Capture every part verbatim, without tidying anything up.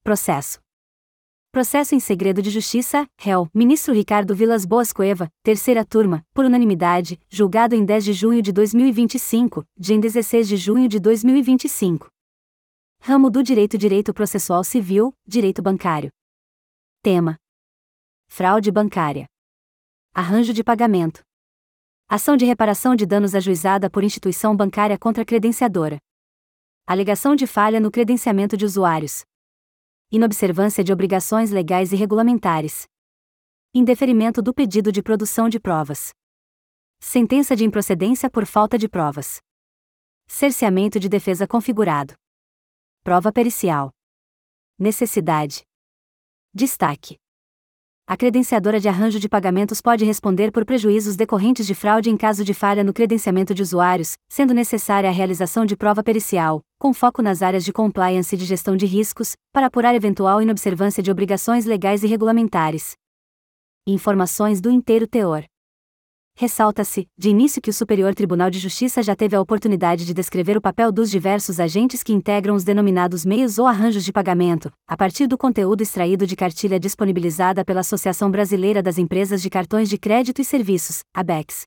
Processo. Processo em segredo de justiça, réu, ministro Ricardo Vilas Boas Cueva, terceira turma, por unanimidade, julgado em dez de junho de dois mil e vinte e cinco, dia em dezesseis de junho de dois mil e vinte e cinco. Ramo do Direito Direito Processual Civil, Direito Bancário. Tema: fraude bancária. Arranjo de pagamento. Ação de reparação de danos ajuizada por instituição bancária contra a credenciadora. Alegação de falha no credenciamento de usuários. Inobservância de obrigações legais e regulamentares. Indeferimento do pedido de produção de provas. Sentença de improcedência por falta de provas. Cerceamento de defesa configurado. Prova pericial. Necessidade. Destaque: a credenciadora de arranjo de pagamentos pode responder por prejuízos decorrentes de fraude em caso de falha no credenciamento de usuários, sendo necessária a realização de prova pericial, com foco nas áreas de compliance e de gestão de riscos, para apurar eventual inobservância de obrigações legais e regulamentares. Informações do inteiro teor. Ressalta-se, de início, que o Superior Tribunal de Justiça já teve a oportunidade de descrever o papel dos diversos agentes que integram os denominados meios ou arranjos de pagamento, a partir do conteúdo extraído de cartilha disponibilizada pela Associação Brasileira das Empresas de Cartões de Crédito e Serviços, ABECS.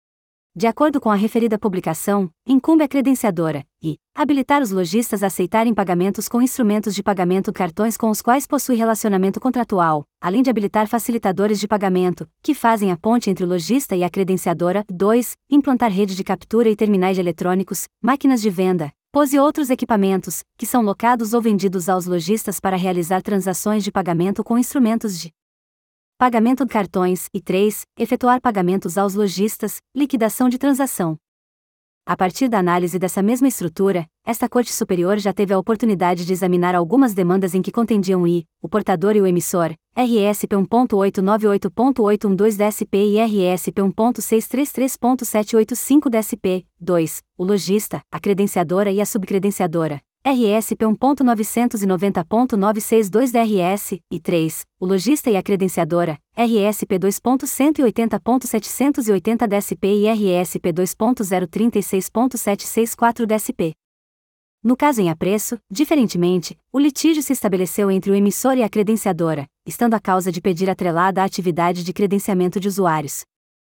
De acordo com a referida publicação, incumbe à credenciadora, e, habilitar os lojistas a aceitarem pagamentos com instrumentos de pagamento cartões com os quais possui relacionamento contratual, além de habilitar facilitadores de pagamento, que fazem a ponte entre o lojista e a credenciadora. dois. Implantar rede de captura e terminais eletrônicos, máquinas de venda, P O S e outros equipamentos, que são locados ou vendidos aos lojistas para realizar transações de pagamento com instrumentos de pagamento de cartões. E três. Efetuar pagamentos aos lojistas, liquidação de transação. A partir da análise dessa mesma estrutura, esta Corte Superior já teve a oportunidade de examinar algumas demandas em que contendiam I, o portador e o emissor, R S P um ponto oito nove oito ponto oito um dois D S P e R S P um ponto seis três três ponto sete oito cinco D S P. dois. O lojista, a credenciadora e a subcredenciadora, R S P um ponto novecentos e noventa ponto novecentos e sessenta e dois D R S, e três. O lojista e a credenciadora, R S P dois ponto cento e oitenta ponto setecentos e oitenta D S P e R S P dois ponto zero trinta e seis ponto setecentos e sessenta e quatro D S P. No caso em apreço, diferentemente, o litígio se estabeleceu entre o emissor e a credenciadora, estando a causa de pedir atrelada à atividade de credenciamento de usuários.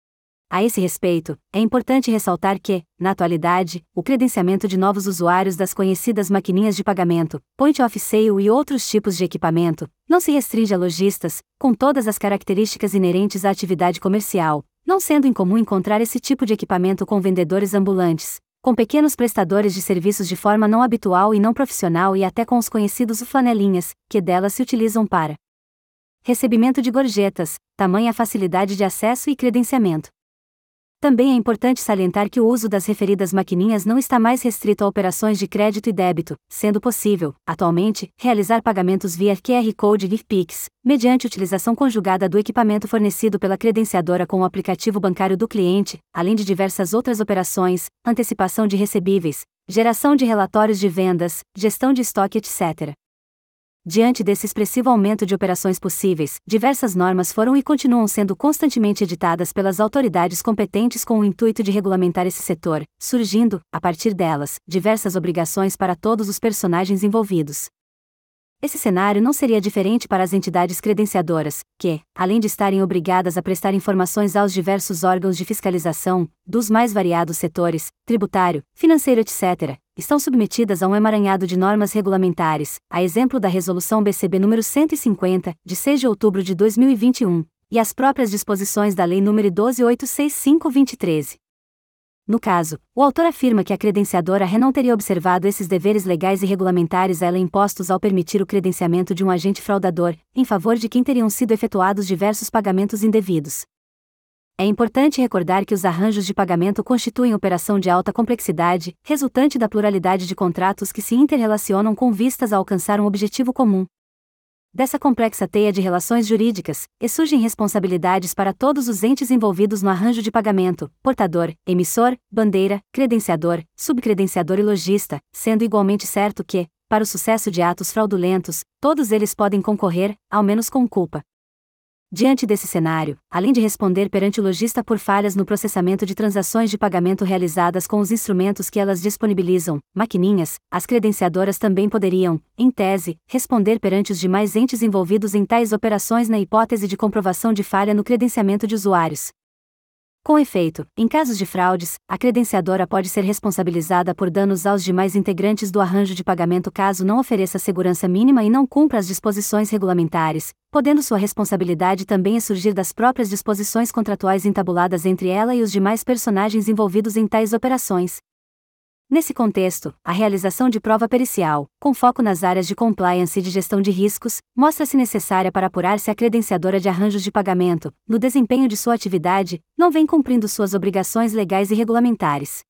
A esse respeito, é importante ressaltar que, na atualidade, o credenciamento de novos usuários das conhecidas maquininhas de pagamento, point of sale e outros tipos de equipamento, não se restringe a lojistas, com todas as características inerentes à atividade comercial, não sendo incomum encontrar esse tipo de equipamento com vendedores ambulantes, com pequenos prestadores de serviços de forma não habitual e não profissional e até com os conhecidos flanelinhas, que delas se utilizam para recebimento de gorjetas, tamanha a facilidade de acesso e credenciamento. Também é importante salientar que o uso das referidas maquininhas não está mais restrito a operações de crédito e débito, sendo possível, atualmente, realizar pagamentos via Q R Code e Pix, mediante utilização conjugada do equipamento fornecido pela credenciadora com o aplicativo bancário do cliente, além de diversas outras operações, antecipação de recebíveis, geração de relatórios de vendas, gestão de estoque, etcétera. Diante desse expressivo aumento de operações possíveis, diversas normas foram e continuam sendo constantemente editadas pelas autoridades competentes com o intuito de regulamentar esse setor, surgindo, a partir delas, diversas obrigações para todos os personagens envolvidos. Esse cenário não seria diferente para as entidades credenciadoras, que, além de estarem obrigadas a prestar informações aos diversos órgãos de fiscalização, dos mais variados setores, tributário, financeiro, etcétera, estão submetidas a um emaranhado de normas regulamentares, a exemplo da Resolução B C B número cento e cinquenta, de seis de outubro de dois mil e vinte e um, e as próprias disposições da Lei número doze mil oitocentos e sessenta e cinco barra dois mil e treze. No caso, o autor afirma que a credenciadora R E não teria observado esses deveres legais e regulamentares a ela impostos ao permitir o credenciamento de um agente fraudador, em favor de quem teriam sido efetuados diversos pagamentos indevidos. É importante recordar que os arranjos de pagamento constituem operação de alta complexidade, resultante da pluralidade de contratos que se interrelacionam com vistas a alcançar um objetivo comum. Dessa complexa teia de relações jurídicas, surgem responsabilidades para todos os entes envolvidos no arranjo de pagamento: portador, emissor, bandeira, credenciador, subcredenciador e lojista, sendo igualmente certo que, para o sucesso de atos fraudulentos, todos eles podem concorrer, ao menos com culpa. Diante desse cenário, além de responder perante o lojista por falhas no processamento de transações de pagamento realizadas com os instrumentos que elas disponibilizam, maquininhas, as credenciadoras também poderiam, em tese, responder perante os demais entes envolvidos em tais operações na hipótese de comprovação de falha no credenciamento de usuários. Com efeito, em casos de fraudes, a credenciadora pode ser responsabilizada por danos aos demais integrantes do arranjo de pagamento caso não ofereça segurança mínima e não cumpra as disposições regulamentares, podendo sua responsabilidade também surgir das próprias disposições contratuais entabuladas entre ela e os demais personagens envolvidos em tais operações. Nesse contexto, a realização de prova pericial, com foco nas áreas de compliance e de gestão de riscos, mostra-se necessária para apurar se a credenciadora de arranjos de pagamento, no desempenho de sua atividade, não vem cumprindo suas obrigações legais e regulamentares.